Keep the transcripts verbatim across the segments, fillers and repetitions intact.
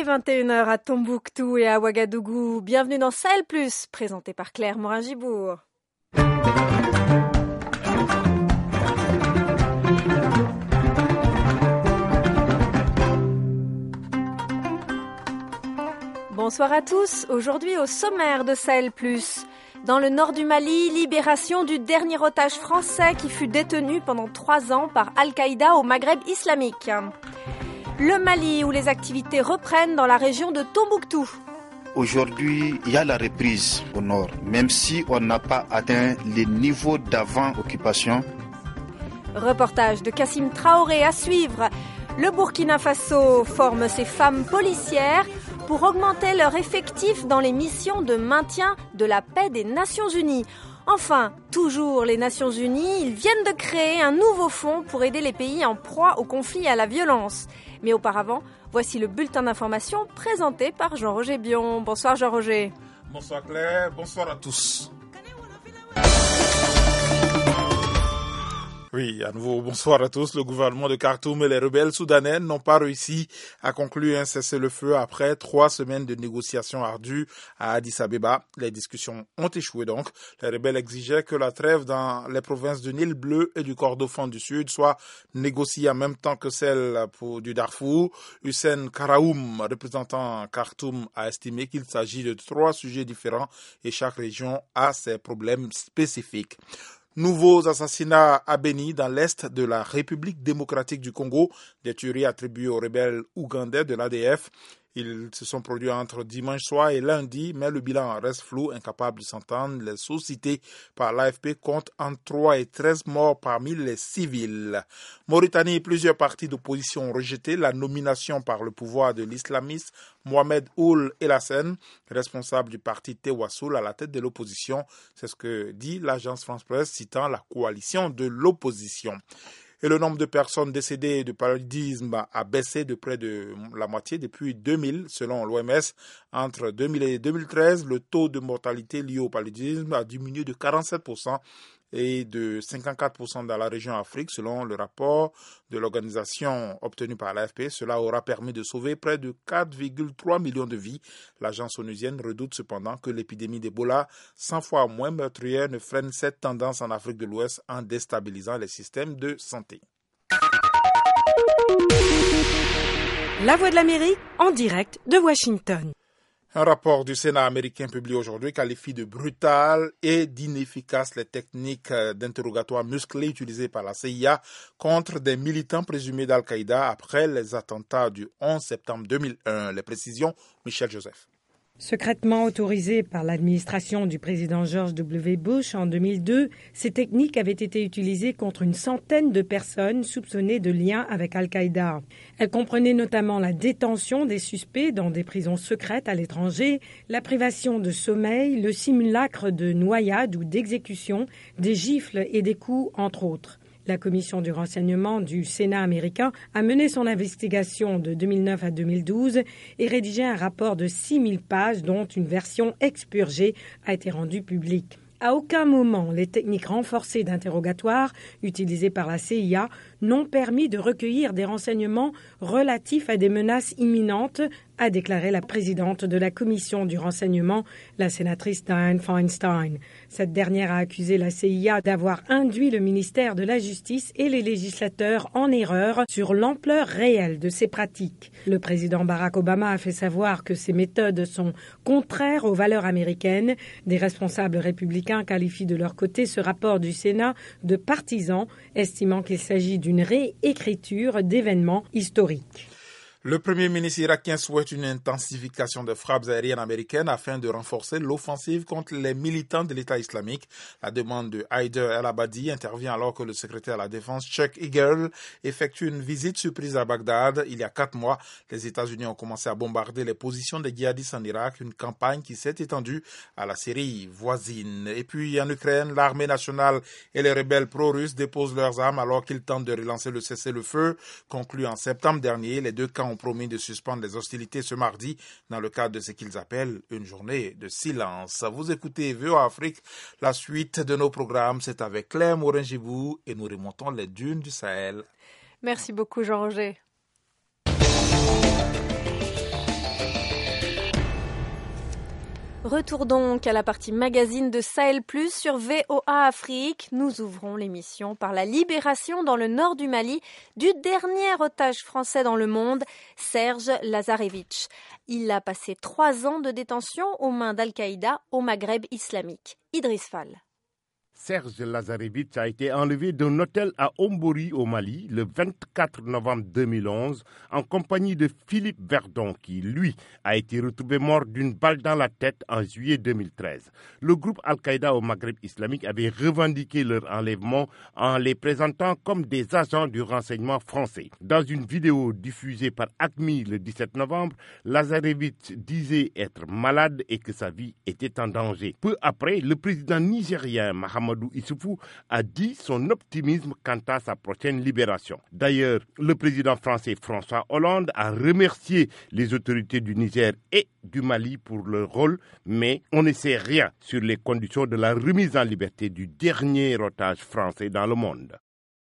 est vingt et une heures à Tombouctou et à Ouagadougou. Bienvenue dans Sahel Plus, présenté par Claire Morin-Gibourg. Bonsoir à tous. Aujourd'hui au sommaire de Sahel Plus. Dans le nord du Mali, libération du dernier otage français qui fut détenu pendant trois ans par Al-Qaïda au Maghreb islamique. Le Mali où les activités reprennent dans la région de Tombouctou. Aujourd'hui, il y a la reprise au nord, même si on n'a pas atteint les niveaux d'avant-occupation. Reportage de Kassim Traoré à suivre. Le Burkina Faso forme ses femmes policières pour augmenter leur effectif dans les missions de maintien de la paix des Nations Unies. Enfin, toujours les Nations Unies, ils viennent de créer un nouveau fonds pour aider les pays en proie au conflit et à la violence. Mais auparavant, voici le bulletin d'information présenté par Jean-Roger Bion. Bonsoir Jean-Roger. Bonsoir Claire, bonsoir à tous. Oui, à nouveau, bonsoir à tous. Le gouvernement de Khartoum et les rebelles soudanais n'ont pas réussi à conclure un cessez-le-feu après trois semaines de négociations ardues à Addis Abeba. Les discussions ont échoué donc. Les rebelles exigeaient que la trêve dans les provinces du Nil bleu et du Kordofan du Sud soit négociée en même temps que celle pour du Darfour. Hussein Karaoum, représentant Khartoum, a estimé qu'il s'agit de trois sujets différents et chaque région a ses problèmes spécifiques. Nouveaux assassinats à Beni, dans l'est de la République démocratique du Congo, des tueries attribuées aux rebelles ougandais de l'A D F. Ils se sont produits entre dimanche soir et lundi, mais le bilan reste flou, incapable de s'entendre. Les sources citées par l'A F P comptent entre trois et treize morts parmi les civils. Mauritanie, plusieurs partis d'opposition ont rejeté la nomination par le pouvoir de l'islamiste Mohamed Ould El Hassen, responsable du parti Tewassoul à la tête de l'opposition. C'est ce que dit l'agence France Presse, citant la coalition de l'opposition. Et le nombre de personnes décédées de paludisme a baissé de près de la moitié depuis deux mille, selon l'O M S. Entre deux mille et deux mille treize, le taux de mortalité lié au paludisme a diminué de quarante-sept pour cent et de cinquante-quatre pour cent dans la région Afrique, selon le rapport de l'organisation obtenu par l'A F P. Cela aura permis de sauver près de quatre virgule trois millions de vies. L'agence onusienne redoute cependant que l'épidémie d'Ebola, cent fois moins meurtrière, ne freine cette tendance en Afrique de l'Ouest en déstabilisant les systèmes de santé. La Voix de l'Amérique en direct de Washington. Un rapport du Sénat américain publié aujourd'hui qualifie de brutales et d'inefficaces les techniques d'interrogatoire musclées utilisées par la C I A contre des militants présumés d'Al-Qaïda après les attentats du onze septembre deux mille un. Les précisions, Michel Joseph. Secrètement autorisées par l'administration du président George W. Bush en deux mille deux, ces techniques avaient été utilisées contre une centaine de personnes soupçonnées de liens avec Al-Qaïda. Elles comprenaient notamment la détention des suspects dans des prisons secrètes à l'étranger, la privation de sommeil, le simulacre de noyade ou d'exécution, des gifles et des coups, entre autres. La commission du renseignement du Sénat américain a mené son investigation de deux mille neuf à deux mille douze et rédigé un rapport de six mille pages dont une version expurgée a été rendue publique. À aucun moment, les techniques renforcées d'interrogatoire utilisées par la C I A n'ont permis de recueillir des renseignements relatifs à des menaces imminentes, a déclaré la présidente de la commission du renseignement, la sénatrice Dianne Feinstein. Cette dernière a accusé la C I A d'avoir induit le ministère de la Justice et les législateurs en erreur sur l'ampleur réelle de ces pratiques. Le président Barack Obama a fait savoir que ces méthodes sont contraires aux valeurs américaines. Des responsables républicains qualifient de leur côté ce rapport du Sénat de partisan, estimant qu'il s'agit d'une réécriture d'événements historiques. Le premier ministre irakien souhaite une intensification des frappes aériennes américaines afin de renforcer l'offensive contre les militants de l'État islamique. La demande de Haider el-Abadi intervient alors que le secrétaire à la Défense, Chuck Hagel, effectue une visite surprise à Bagdad. Il y a quatre mois, les États-Unis ont commencé à bombarder les positions des djihadistes en Irak, une campagne qui s'est étendue à la Syrie voisine. Et puis en Ukraine, l'armée nationale et les rebelles pro-russes déposent leurs armes alors qu'ils tentent de relancer le cessez-le-feu. Conclu en septembre dernier, les deux camps ont promis de suspendre les hostilités ce mardi dans le cadre de ce qu'ils appellent une journée de silence. Vous écoutez V O A Afrique, la suite de nos programmes, c'est avec Claire Morin-Gibourg et nous remontons les dunes du Sahel. Merci beaucoup Jean-Roger. Retour donc à la partie magazine de Sahel Plus sur V O A Afrique. Nous ouvrons l'émission par la libération dans le nord du Mali du dernier otage français dans le monde, Serge Lazarevich. Il a passé trois ans de détention aux mains d'Al-Qaïda au Maghreb islamique. Idriss Fall. Serge Lazarevich a été enlevé d'un hôtel à Ombori au Mali le vingt-quatre novembre deux mille onze en compagnie de Philippe Verdon qui, lui, a été retrouvé mort d'une balle dans la tête en juillet deux mille treize. Le groupe Al-Qaïda au Maghreb islamique avait revendiqué leur enlèvement en les présentant comme des agents du renseignement français. Dans une vidéo diffusée par Acmi le dix-sept novembre, Lazarevich disait être malade et que sa vie était en danger. Peu après, le président nigérien Mahamadou Issoufou a dit son optimisme quant à sa prochaine libération. D'ailleurs, le président français François Hollande a remercié les autorités du Niger et du Mali pour leur rôle, mais on ne sait rien sur les conditions de la remise en liberté du dernier otage français dans le monde.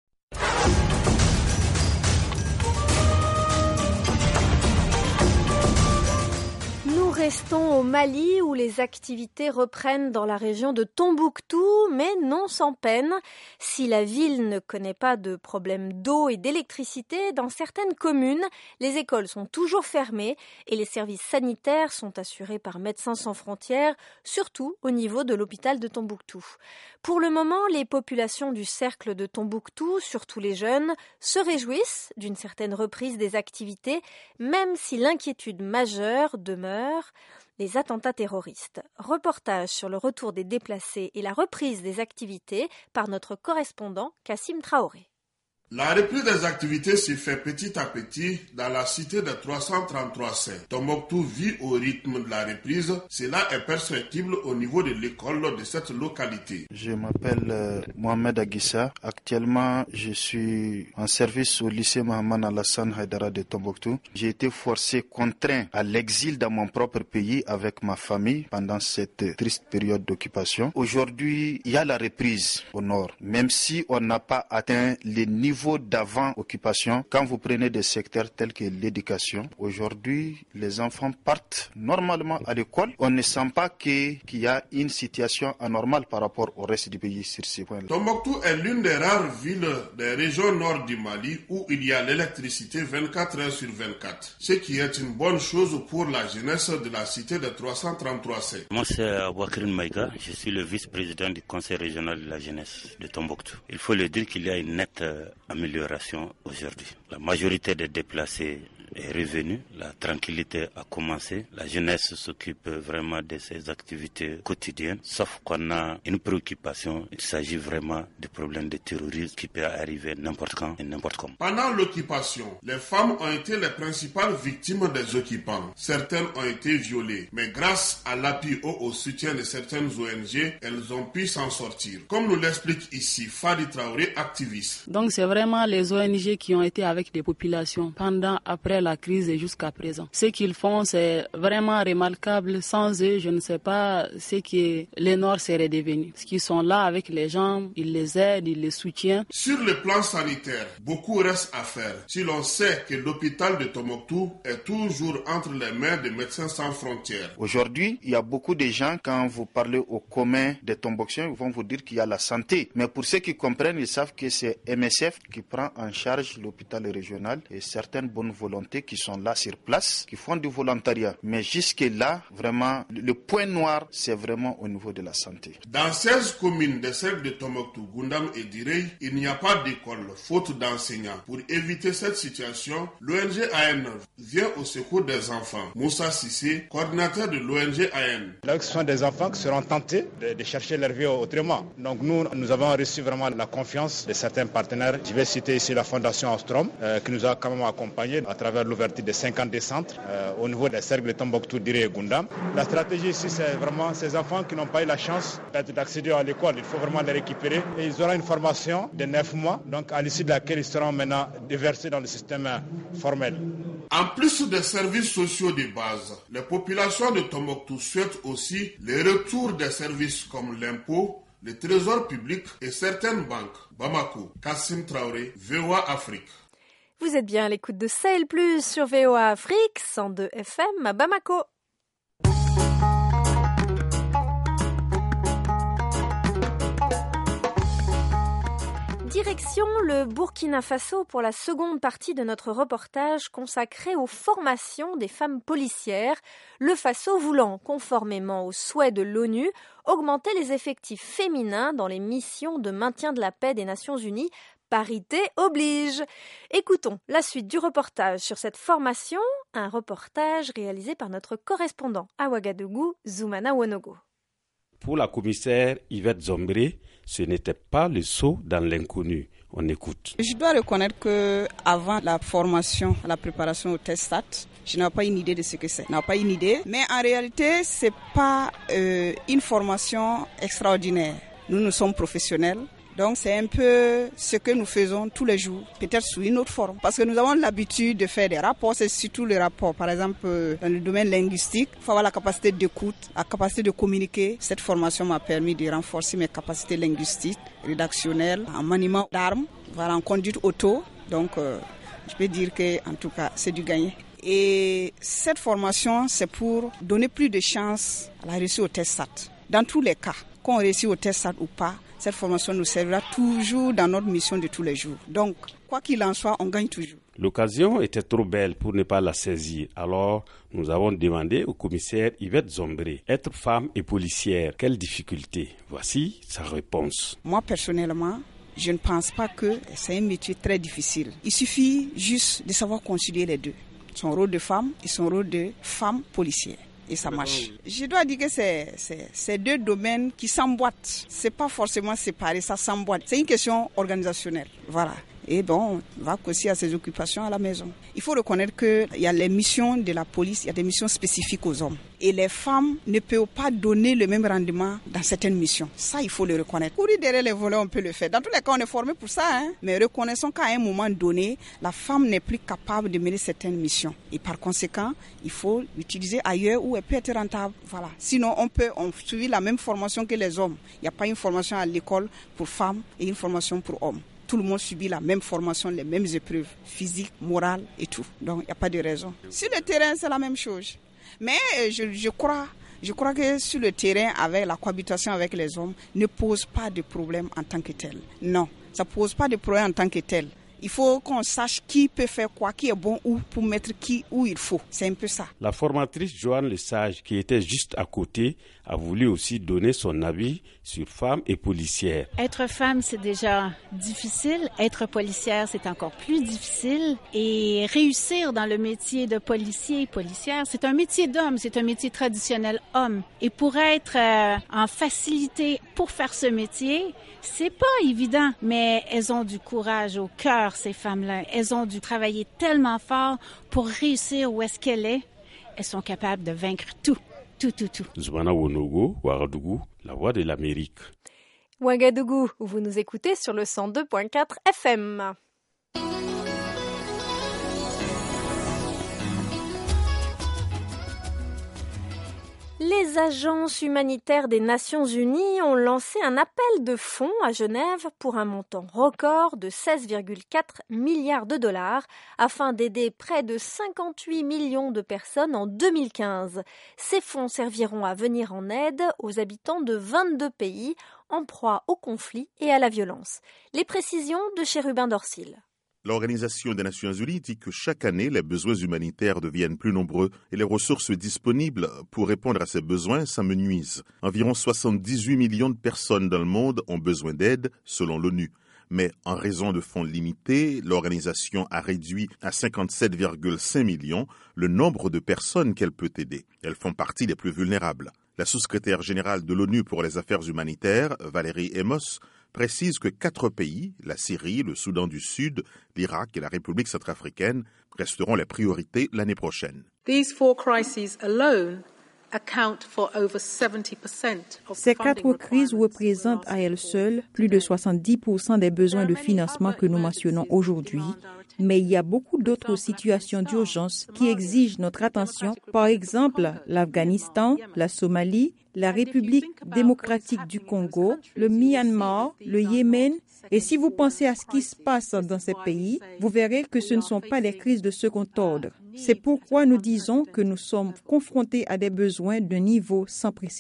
Nous restons au Mali où les activités reprennent dans la région de Tombouctou, mais non sans peine. Si la ville ne connaît pas de problème d'eau et d'électricité, dans certaines communes, les écoles sont toujours fermées et les services sanitaires sont assurés par Médecins sans frontières, surtout au niveau de l'hôpital de Tombouctou. Pour le moment, les populations du cercle de Tombouctou, surtout les jeunes, se réjouissent d'une certaine reprise des activités, même si l'inquiétude majeure demeure les attentats terroristes. Reportage sur le retour des déplacés et la reprise des activités par notre correspondant Kassim Traoré. La reprise des activités se fait petit à petit dans la cité de trois cent trente-trois C. Tombouctou vit au rythme de la reprise. Cela est perceptible au niveau de l'école de cette localité. Je m'appelle euh, Mohamed Aguissa. Actuellement, je suis en service au lycée Mohamed Alassane Haïdara de Tombouctou. J'ai été forcé, contraint à l'exil dans mon propre pays avec ma famille pendant cette triste période d'occupation. Aujourd'hui, il y a la reprise au nord, même si on n'a pas atteint les niveaux d'avant occupation. Quand vous prenez des secteurs tels que l'éducation, aujourd'hui, les enfants partent normalement à l'école. On ne sent pas que, qu'il y a une situation anormale par rapport au reste du pays sur ces points-là. Tombouctou est l'une des rares villes des régions nord du Mali où il y a l'électricité vingt-quatre heures sur vingt-quatre, ce qui est une bonne chose pour la jeunesse de la cité de trois cent trente-trois C. Moi, c'est Abouakrine Maïga. Je suis le vice-président du conseil régional de la jeunesse de Tombouctou. Il faut le dire qu'il y a une nette amélioration aujourd'hui. La majorité des déplacés est revenue, la tranquillité a commencé, la jeunesse s'occupe vraiment de ses activités quotidiennes, sauf qu'on a une préoccupation, il s'agit vraiment de problèmes de terrorisme qui peut arriver n'importe quand et n'importe comment. Pendant l'occupation, les femmes ont été les principales victimes des occupants. Certaines ont été violées, mais grâce à l'appui ou au soutien de certaines O N G, elles ont pu s'en sortir. Comme nous l'explique ici Fadi Traoré, activiste. Donc c'est vraiment les O N G qui ont été avec les populations pendant, après la crise et jusqu'à présent. Ce qu'ils font, c'est vraiment remarquable. Sans eux, je ne sais pas ce que les Nord seraient devenus. Parce qu'ils sont là avec les gens, ils les aident, ils les soutiennent. Sur le plan sanitaire, beaucoup reste à faire. Si l'on sait que l'hôpital de Tombouctou est toujours entre les mains des Médecins sans frontières. Aujourd'hui, il y a beaucoup de gens, quand vous parlez au commun des Tombouctiens, ils vont vous dire qu'il y a la santé. Mais pour ceux qui comprennent, ils savent que c'est M S F qui prend en charge l'hôpital régional et certaines bonnes volontés qui sont là sur place, qui font du volontariat. Mais jusque-là, vraiment, le point noir, c'est vraiment au niveau de la santé. Dans seize communes des cercles de Tombouctou, Goundam et Direy, il n'y a pas d'école, faute d'enseignants. Pour éviter cette situation, l'O N G A N vient au secours des enfants. Moussa Sissé, coordinateur de l'O N G A N. Là, ce sont des enfants qui seront tentés de, de chercher leur vie autrement. Donc nous, nous avons reçu vraiment la confiance de certains partenaires. Je vais citer ici la Fondation Ostrom, euh, qui nous a quand même accompagnés à travers l'ouverture de cinquante centres euh, au niveau des cercles de Tombouctou, Direy et Goundam. La stratégie ici, c'est vraiment ces enfants qui n'ont pas eu la chance d'accéder à l'école. Il faut vraiment les récupérer et ils auront une formation de neuf mois, donc à l'issue de laquelle ils seront maintenant déversés dans le système formel. En plus des services sociaux de base, les populations de Tombouctou souhaitent aussi le retour des services comme l'impôt, le trésor public et certaines banques. Bamako, Kassim Traoré, V O A Afrique. Vous êtes bien à l'écoute de Sahel Plus sur V O A Afrique, cent deux F M à Bamako. Direction le Burkina Faso pour la seconde partie de notre reportage consacré aux formations des femmes policières, le Faso voulant, conformément aux souhaits de l'ONU, augmenter les effectifs féminins dans les missions de maintien de la paix des Nations Unies. Parité oblige. Écoutons la suite du reportage sur cette formation, un reportage réalisé par notre correspondant à Ouagadougou, Zoumana Wonogo. Pour la commissaire Yvette Zombré, ce n'était pas le saut dans l'inconnu. On écoute. Je dois reconnaître que avant la formation, la préparation au test S A T, je n'avais pas une idée de ce que c'est. Je n'avais pas une idée, mais en réalité, c'est pas euh, une formation extraordinaire. Nous, nous sommes professionnels. Donc c'est un peu ce que nous faisons tous les jours, peut-être sous une autre forme. Parce que nous avons l'habitude de faire des rapports, c'est surtout les rapports. Par exemple, dans le domaine linguistique, il faut avoir la capacité d'écoute, la capacité de communiquer. Cette formation m'a permis de renforcer mes capacités linguistiques, rédactionnelles, en maniement d'armes, voilà, en conduite auto. Donc euh, je peux dire que, en tout cas, c'est du gagné. Et cette formation, c'est pour donner plus de chances à la réussite au test S A T. Dans tous les cas, qu'on réussit au test S A T ou pas, cette formation nous servira toujours dans notre mission de tous les jours. Donc, quoi qu'il en soit, on gagne toujours. L'occasion était trop belle pour ne pas la saisir. Alors, nous avons demandé au commissaire Yvette Zombré, être femme et policière, quelles difficultés? Voici sa réponse. Moi, personnellement, je ne pense pas que c'est un métier très difficile. Il suffit juste de savoir concilier les deux. Son rôle de femme et son rôle de femme policière. Et ça marche. Je dois dire que c'est, c'est, c'est deux domaines qui s'emboîtent. C'est pas forcément séparé, ça s'emboîte. C'est une question organisationnelle. Voilà. Et bon, on va aussi à ses occupations à la maison. Il faut reconnaître qu'il y a les missions de la police, il y a des missions spécifiques aux hommes. Et les femmes ne peuvent pas donner le même rendement dans certaines missions. Ça, il faut le reconnaître. Courir derrière les volets, on peut le faire. Dans tous les cas, on est formé pour ça. Hein? Mais reconnaissons qu'à un moment donné, la femme n'est plus capable de mener certaines missions. Et par conséquent, il faut l'utiliser ailleurs où elle peut être rentable. Voilà. Sinon, on peut on suit la même formation que les hommes. Il n'y a pas une formation à l'école pour femmes et une formation pour hommes. Tout le monde subit la même formation, les mêmes épreuves, physiques, morales et tout. Donc, il n'y a pas de raison. Sur le terrain, c'est la même chose. Mais je, je, crois, je crois que sur le terrain, avec la cohabitation avec les hommes, ne pose pas de problème en tant que tel. Non, ça ne pose pas de problème en tant que tel. Il faut qu'on sache qui peut faire quoi, qui est bon où pour mettre qui où il faut. C'est un peu ça. La formatrice Joanne Lesage, qui était juste à côté, a voulu aussi donner son avis sur femmes et policières. Être femme, c'est déjà difficile. Être policière, c'est encore plus difficile. Et réussir dans le métier de policier et policière, c'est un métier d'homme, c'est un métier traditionnel homme. Et pour être euh, en facilité pour faire ce métier, c'est pas évident. Mais elles ont du courage au cœur, ces femmes-là. Elles ont dû travailler tellement fort pour réussir où est-ce qu'elle est. Elles sont capables de vaincre tout. Tout, tout, tout. Zoumana Wonogo, Ouagadougou, la voix de l'Amérique. Ouagadougou, vous nous écoutez sur le cent deux virgule quatre F M. Les agences humanitaires des Nations Unies ont lancé un appel de fonds à Genève pour un montant record de seize virgule quatre milliards de dollars afin d'aider près de cinquante-huit millions de personnes en deux mille quinze. Ces fonds serviront à venir en aide aux habitants de vingt-deux pays en proie au conflit et à la violence. Les précisions de Chérubin Dorsil. L'Organisation des Nations Unies dit que chaque année, les besoins humanitaires deviennent plus nombreux et les ressources disponibles pour répondre à ces besoins s'amenuisent. Environ soixante-dix-huit millions de personnes dans le monde ont besoin d'aide, selon l'ONU. Mais en raison de fonds limités, l'organisation a réduit à cinquante-sept virgule cinq millions le nombre de personnes qu'elle peut aider. Elles font partie des plus vulnérables. La sous-secrétaire générale de l'ONU pour les affaires humanitaires, Valérie Amos, précise que quatre pays, la Syrie, le Soudan du Sud, l'Irak et la République centrafricaine, resteront les priorités l'année prochaine. These four crises alone account for over seventy percent of Ces quatre crises représentent à elles seules plus de soixante-dix pour cent des besoins de financement que nous mentionnons aujourd'hui. Mais il y a beaucoup d'autres situations d'urgence qui exigent notre attention. Par exemple, l'Afghanistan, la Somalie, la République démocratique du Congo, le Myanmar, le Yémen. Et si vous pensez à ce qui se passe dans ces pays, vous verrez que ce ne sont pas des crises de second ordre. C'est pourquoi nous disons que nous sommes confrontés à des besoins de niveau sans précédent.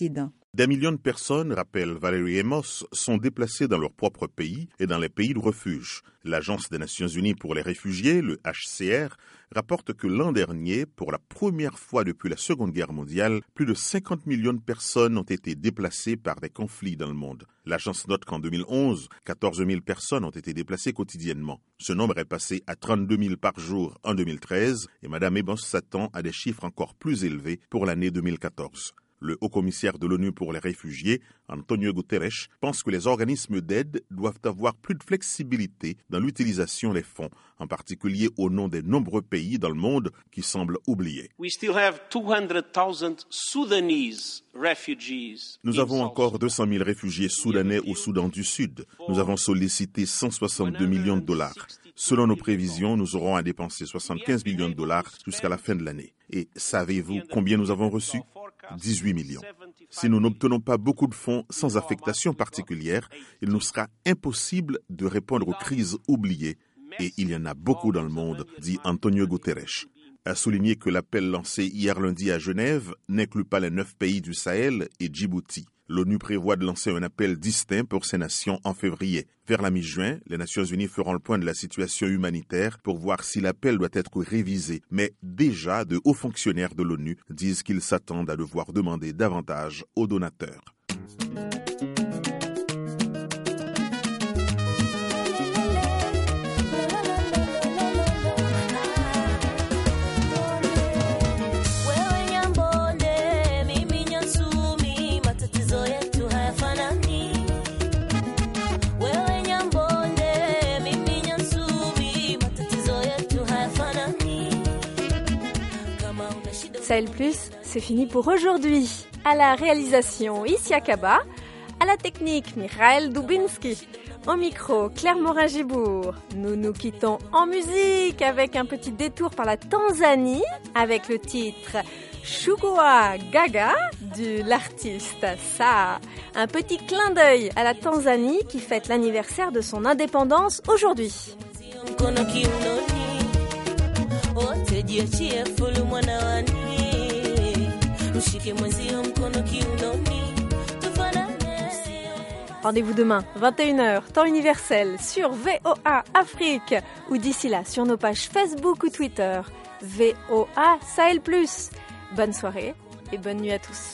Des millions de personnes, rappelle Valérie Amos, sont déplacées dans leur propre pays et dans les pays de refuge. L'Agence des Nations Unies pour les réfugiés, le H C R, rapporte que l'an dernier, pour la première fois depuis la Seconde Guerre mondiale, plus de cinquante millions de personnes ont été déplacées par des conflits dans le monde. L'agence note qu'en deux mille onze, quatorze mille personnes ont été déplacées quotidiennement. Ce nombre est passé à trente-deux mille par jour en deux mille treize et Mme Amos s'attend à des chiffres encore plus élevés pour l'année deux mille quatorze. Le haut-commissaire de l'ONU pour les réfugiés, Antonio Guterres, pense que les organismes d'aide doivent avoir plus de flexibilité dans l'utilisation des fonds, en particulier au nom des nombreux pays dans le monde qui semblent oubliés. Nous avons encore deux cent mille réfugiés soudanais au Soudan du Sud. Nous avons sollicité cent soixante-deux millions de dollars. Selon nos prévisions, nous aurons à dépenser soixante-quinze millions de dollars jusqu'à la fin de l'année. Et savez-vous combien nous avons reçu ? dix-huit millions. Si nous n'obtenons pas beaucoup de fonds sans affectation particulière, il nous sera impossible de répondre aux crises oubliées. Et il y en a beaucoup dans le monde, dit Antonio Guterres. A souligné que l'appel lancé hier lundi à Genève n'inclut pas les neuf pays du Sahel et Djibouti. L'ONU prévoit de lancer un appel distinct pour ces nations en février. Vers la mi-juin, les Nations Unies feront le point de la situation humanitaire pour voir si l'appel doit être révisé. Mais déjà, de hauts fonctionnaires de l'ONU disent qu'ils s'attendent à devoir demander davantage aux donateurs. Sahel Plus, c'est fini pour aujourd'hui. À la réalisation, Issia Kaba. À la technique, Mikhail Dubinski. Au micro, Claire Morin-Gibourg. Nous nous quittons en musique avec un petit détour par la Tanzanie avec le titre Shugua Gaga de l'artiste Saa. Un petit clin d'œil à la Tanzanie qui fête l'anniversaire de son indépendance aujourd'hui. Rendez-vous demain, vingt et une heures, temps universel, sur V O A Afrique, ou d'ici là sur nos pages Facebook ou Twitter, V O A Sahel Plus. Bonne soirée et bonne nuit à tous.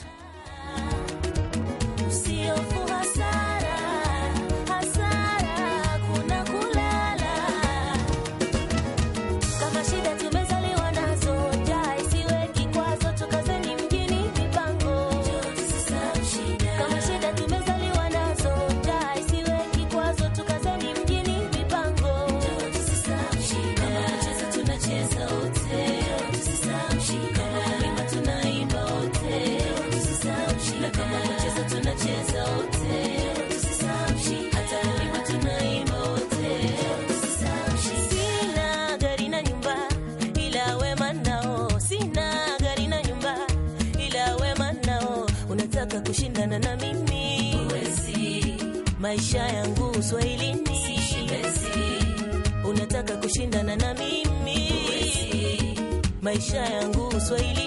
Kushindana na mimi uwezi, maisha yangu Uswahilini siwezi. Unataka kushindana na mimi uwezi, maisha yangu Uswahilini.